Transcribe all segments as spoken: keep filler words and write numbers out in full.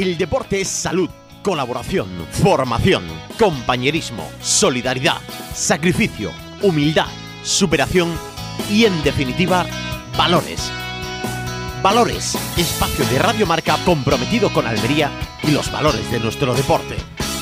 El deporte es salud, colaboración, formación, compañerismo, solidaridad, sacrificio, humildad, superación y, en definitiva, valores. Valores, espacio de Radio Marca comprometido con Almería y los valores de nuestro deporte.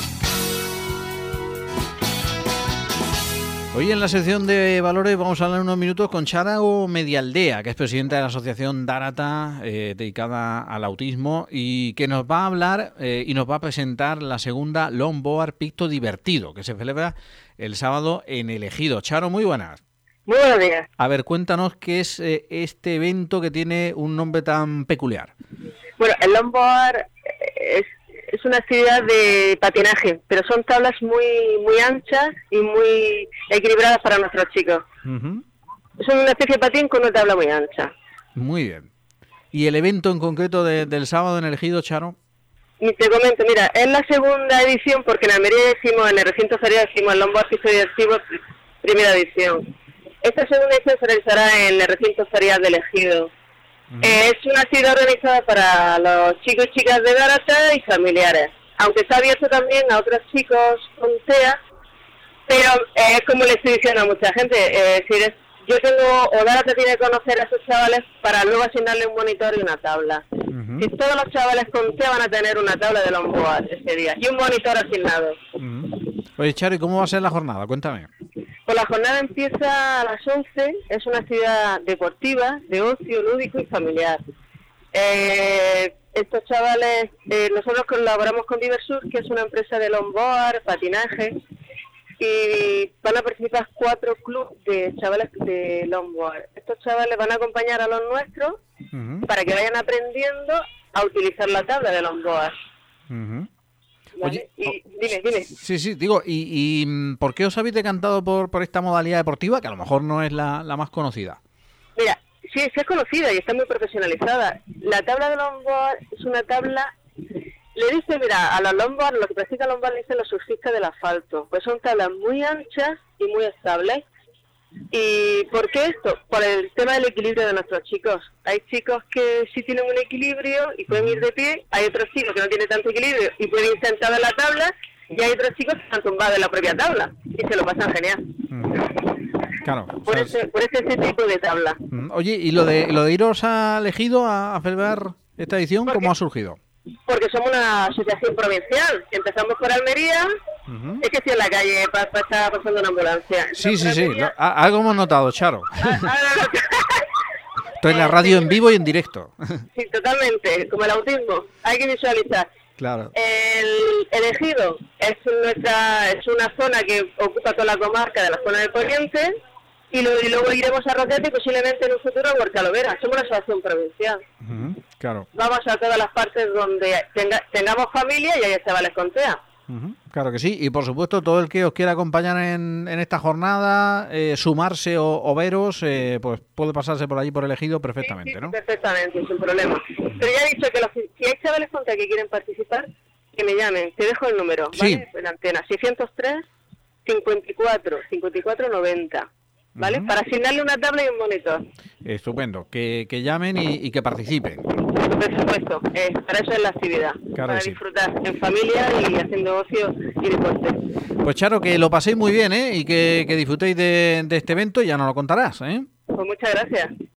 Hoy en la sección de valores vamos a hablar unos minutos con Charo Medialdea, que es presidenta de la asociación Dárata, eh, dedicada al autismo, y que nos va a hablar eh, y nos va a presentar la segunda Longboard Picto Divertido, que se celebra el sábado en El Ejido. Charo, muy buenas. Muy buenos días. A ver, cuéntanos qué es eh, este evento que tiene un nombre tan peculiar. Bueno, el longboard es, es una actividad de patinaje, pero son tablas muy muy anchas y muy equilibradas para nuestros chicos. Uh-huh. Son una especie de patín con una tabla muy ancha. Muy bien. ¿Y el evento en concreto de, del sábado en El Ejido, Charo? Y te comento, mira, es la segunda edición, porque en Almería decimos, en el recinto ferial decimos el longboard Picto Divertido, primera edición. Esta segunda edición se realizará en el recinto ferial del Ejido. Uh-huh. Eh, es una actividad organizada para los chicos y chicas de Dárata y familiares, aunque está abierto también a otros chicos con T E A, pero eh, es como le estoy diciendo a mucha gente, eh, si eres, yo tengo, o Dárata tiene que conocer a esos chavales para luego asignarle un monitor y una tabla. Uh-huh. Si todos los chavales con T E A van a tener una tabla de longboard ese día y un monitor asignado. Uh-huh. Oye, Charo, ¿y cómo va a ser la jornada? Cuéntame. Pues la jornada empieza a las once, es una actividad deportiva, de ocio, lúdico y familiar. Eh, estos chavales, eh, nosotros colaboramos con Diversur, que es una empresa de longboard, patinaje, y van a participar cuatro clubes de chavales de longboard. Estos chavales van a acompañar a los nuestros uh-huh. para que vayan aprendiendo a utilizar la tabla de longboard. Uh-huh. ¿Vale? Oye, y, dime, dime. Sí, sí, digo, ¿y, y por qué os habéis decantado por, por esta modalidad deportiva, que a lo mejor no es la, la más conocida? Mira, sí, sí es conocida y está muy profesionalizada. La tabla de longboard es una tabla, le dice, mira, a los longboard, lo que practica longboard le dicen los surfistas del asfalto, pues son tablas muy anchas y muy estables. ¿Y por qué esto? Por el tema del equilibrio de nuestros chicos. Hay chicos que sí tienen un equilibrio y pueden ir de pie, hay otros chicos que no tienen tanto equilibrio y pueden ir sentados en la tabla, y hay otros chicos que están tumbados en la propia tabla y se lo pasan genial. Claro. Por, O sea, ese, por ese, ese tipo de tabla. Oye, ¿y lo de lo de iros al Ejido a, a celebrar esta edición, ¿Por cómo qué? ha surgido? Porque somos una asociación provincial. Empezamos por Almería. Uh-huh. Es que estoy en la calle para pa estar pasando una ambulancia. Sí, sí, sí. Lo, a, algo hemos notado, Charo. Ah, ah, no, no. Esto es la radio en vivo y en directo. Sí, totalmente. Como el autismo. Hay que visualizar. Claro. El, el Ejido es nuestra es una zona que ocupa toda la comarca de la zona del Poniente. Y, lo, y luego iremos a Rosete y posiblemente en un futuro a Huercalovera. Somos una asociación provincial. Uh-huh, claro. Vamos a todas las partes donde tenga, tengamos familia y haya chavales con T E A. Uh-huh, claro que sí. Y por supuesto, todo el que os quiera acompañar en, en esta jornada, eh, sumarse o, o veros, eh, pues puede pasarse por allí por El Ejido perfectamente, sí, sí, ¿no? Perfectamente, sin problema. Pero ya he dicho que los, si hay chavales con T E A que quieren participar, que me llamen. Te dejo el número, ¿vale? Sí. En la antena, seiscientos tres, cincuenta y cuatro, cincuenta y cuatro, noventa. ¿Vale? Uh-huh. Para asignarle una tabla y un monitor. Estupendo, que, que llamen y, y que participen. Por supuesto, eh, para eso es la actividad, claro, para sí. disfrutar en familia y haciendo ocio y deporte. Pues Charo, que lo paséis muy bien, ¿eh? Y que, que disfrutéis de, de este evento y ya nos lo contarás, ¿eh? Pues muchas gracias.